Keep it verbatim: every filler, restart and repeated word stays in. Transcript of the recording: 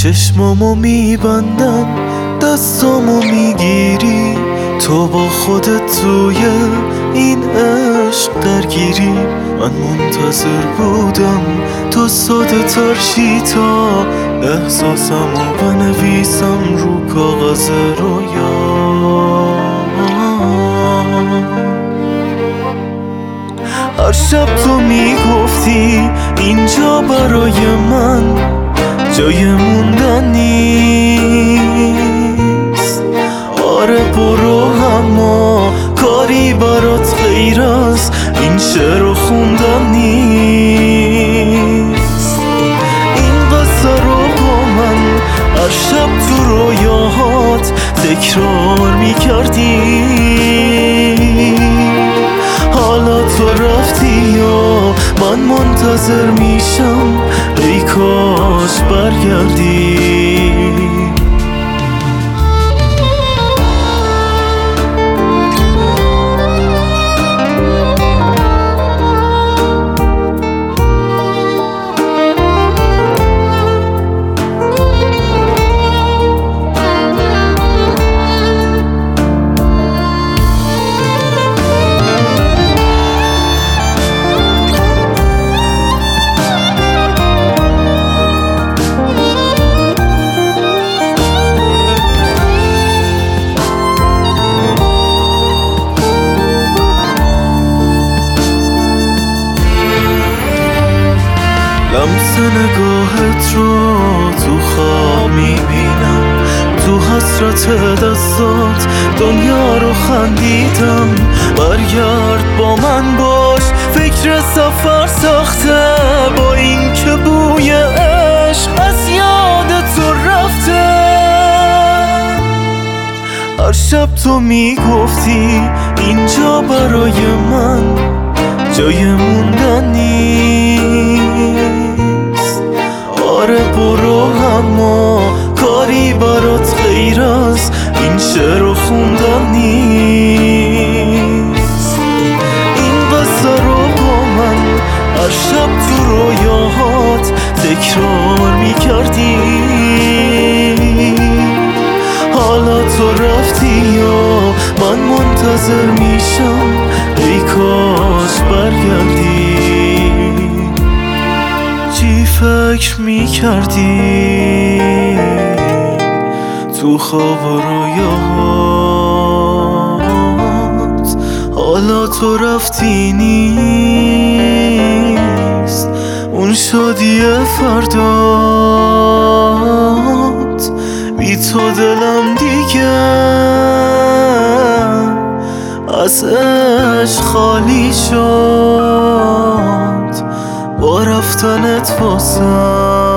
چشمامو میبندم دستامو میگیری، تو با خودت توی این عشق درگیری. من منتظر بودم تو ساده تر شی تا احساسمو بنویسم رو کاغذ رویا. هر شب تو میگفتی اینجا برای من جای موندن نیست. آره برو اما کاری برات غیر از این شعر خوندن نیست. این قصه رو با من هر شب تو رویاهات تکرار میکردی، حالا تو رفتی یا من منتظر میشم ای کاش برگردی. لمس نگاهت رو تو خواب میبینم، تو حسرت دستات دنیا رو خندیدم. برگرد با من باش، فکر سفر سخته با این که بوی عشق از یاد تو رفته. هر شب تو میگفتی اینجا برای من جای موندن نیست. آره برو اما کاری برات غیر از این شعر خوندن نیست. این قصه رو با من هر شب تو رویاهات تکرار میکردی، حالا تو رفتی یا من منتظر میشم ای کاش برگردی. چی فکر میکردی تو خواب و رویاهات، حالا تو رفتی نیست اون شادی فردات. بی تو دلم دیگه از عشق خالی شد با رفتنت واسم.